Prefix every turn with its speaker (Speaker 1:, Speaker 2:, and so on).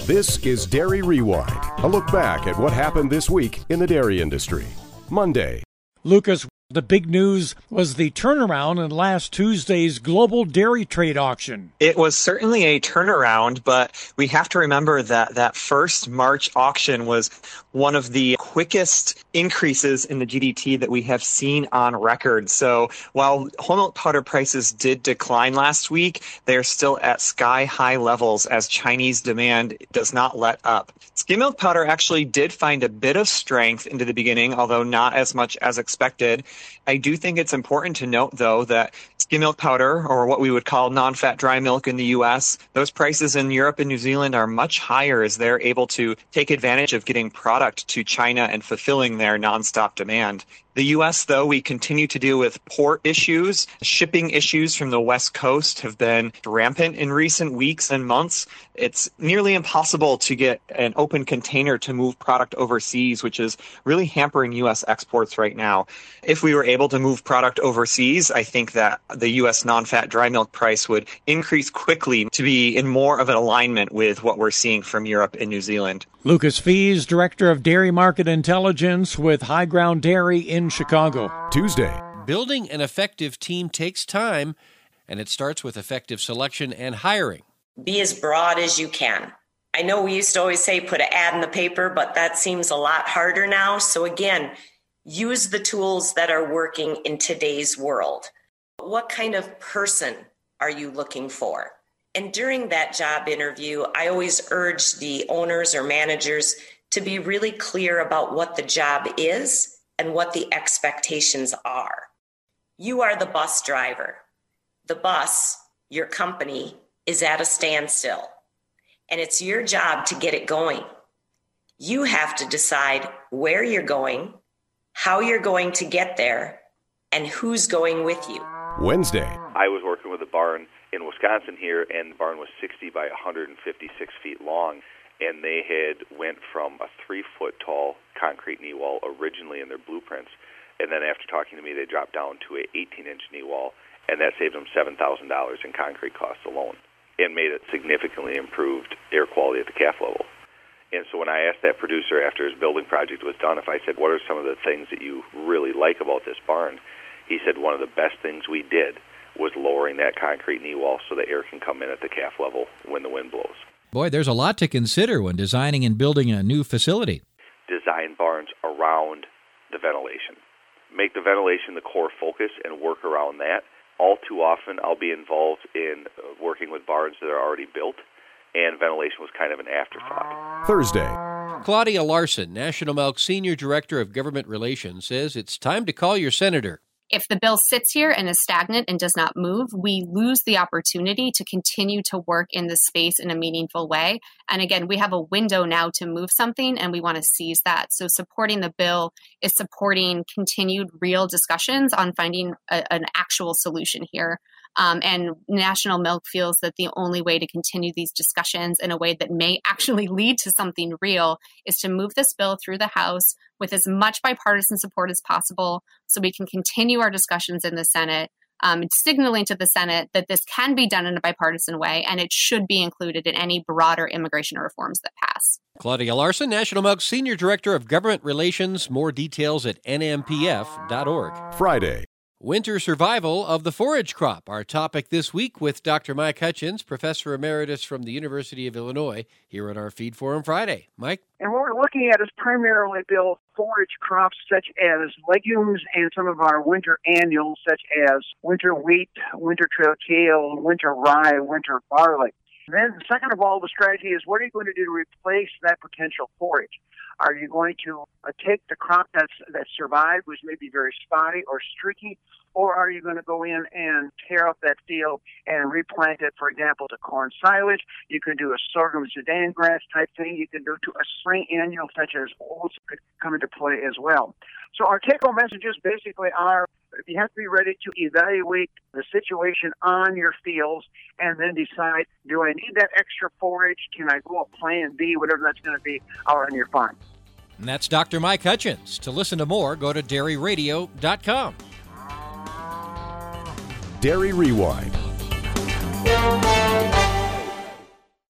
Speaker 1: This is Dairy Rewind, a look back at what happened this week in the dairy industry. Monday.
Speaker 2: Lucas, the big news was the turnaround in last Tuesday's global dairy trade auction.
Speaker 3: It was certainly a turnaround, but we have to remember that that first March auction was one of the quickest increases in the GDT that we have seen on record. So while whole milk powder prices did decline last week, they are still at sky-high levels as Chinese demand does not let up. Skim milk powder actually did find a bit of strength into the beginning, although not as much as expected. I do think it's important to note, though, that skim milk powder, or what we would call non-fat dry milk in the U.S., those prices in Europe and New Zealand are much higher as they're able to take advantage of getting product to China and fulfilling their nonstop demand. The U.S., though, we continue to deal with port issues. Shipping issues from the West Coast have been rampant in recent weeks and months. It's nearly impossible to get an open container to move product overseas, which is really hampering U.S. exports right now. If we were able to move product overseas, I think that the U.S. non-fat dry milk price would increase quickly to be in more of an alignment with what we're seeing from Europe and New Zealand.
Speaker 2: Lucas Fees, Director of Dairy Market Intelligence with High Ground Dairy in Chicago.
Speaker 1: Tuesday.
Speaker 4: Building an effective team takes time, and it starts with effective selection and hiring.
Speaker 5: Be as broad as you can. I know we used to always say put an ad in the paper, but that seems a lot harder now. So again, use the tools that are working in today's world. What kind of person are you looking for? And during that job interview, I always urge the owners or managers to be really clear about what the job is and what the expectations are. You are the bus driver. The bus, your company, is at a standstill, and it's your job to get it going. You have to decide where you're going, how you're going to get there, and who's going with you.
Speaker 1: Wednesday.
Speaker 6: I was working with a barn in Wisconsin here, and the barn was 60 by 156 feet long, and they had went from a 3-foot tall concrete knee wall originally in their blueprints, and then after talking to me, they dropped down to a 18-inch knee wall, and that saved them $7,000 in concrete costs alone, and made it significantly improved air quality at the calf level. And so when I asked that producer after his building project was done, if I said, what are some of the things that you really like about this barn? He said one of the best things we did was lowering that concrete knee wall so the air can come in at the calf level when the wind blows.
Speaker 7: Boy, there's a lot to consider when designing and building a new facility.
Speaker 6: Design barns around the ventilation. Make the ventilation the core focus and work around that. All too often, I'll be involved in working with barns that are already built, and ventilation was kind of an afterthought.
Speaker 1: Thursday.
Speaker 4: Claudia Larson, National Milk Senior Director of Government Relations, says it's time to call your senator.
Speaker 8: If the bill sits here and is stagnant and does not move, we lose the opportunity to continue to work in this space in a meaningful way. And again, we have a window now to move something, and we want to seize that. So supporting the bill is supporting continued real discussions on finding an actual solution here. And National Milk feels that the only way to continue these discussions in a way that may actually lead to something real is to move this bill through the House with as much bipartisan support as possible so we can continue our discussions in the Senate, signaling to the Senate that this can be done in a bipartisan way and it should be included in any broader immigration reforms that pass.
Speaker 4: Claudia Larson, National Milk Senior Director of Government Relations. More details at nmpf.org.
Speaker 1: Friday.
Speaker 4: Winter survival of the forage crop, our topic this week with Dr. Mike Hutchins, Professor Emeritus from the University of Illinois, here on our Feed Forum Friday. Mike?
Speaker 9: And what we're looking at is primarily, Bill, forage crops such as legumes and some of our winter annuals such as winter wheat, winter trail kale, winter rye, winter barley. Then, second of all, the strategy is what are you going to do to replace that potential forage? Are you going to take the crop that survived, which may be very spotty or streaky, or are you going to go in and tear up that field and replant it, for example, to corn silage? You can do a sorghum Sudan grass type thing. You can do to a spring annual such as oats could come into play as well. So our take-home messages basically are you have to be ready to evaluate the situation on your fields and then decide, do I need that extra forage? Can I go a plan B, whatever that's going to be, out on your farm?
Speaker 7: And that's Dr. Mike Hutchins. To listen to more, go to dairyradio.com.
Speaker 1: Dairy Rewind.